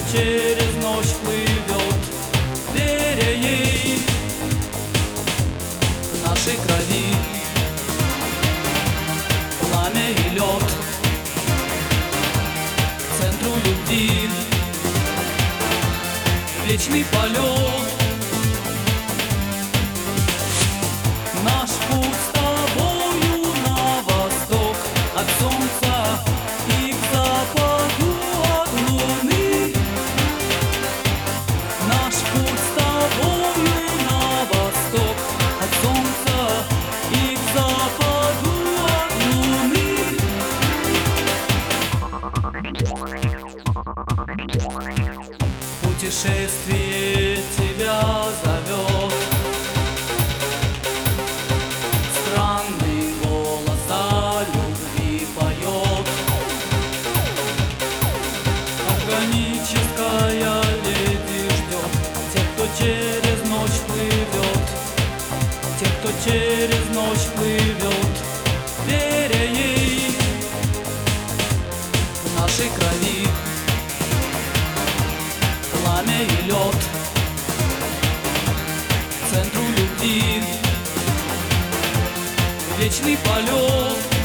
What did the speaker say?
через ночь плывет, веря ей в нашей крови пламя и лед, к центру любви вечный полет. Наш путь с тобою на восток от солнца и к западу от луны. Наш путь с тобою на восток от солнца и к западу от луны. Путешествие тебя зовет, странный голос о любви поет. Органическая леди ждет тех, кто через ночь плывет, тех, кто через ночь плывет, веря ей в нашей крови пламя и лед, к центру любви вечный полет.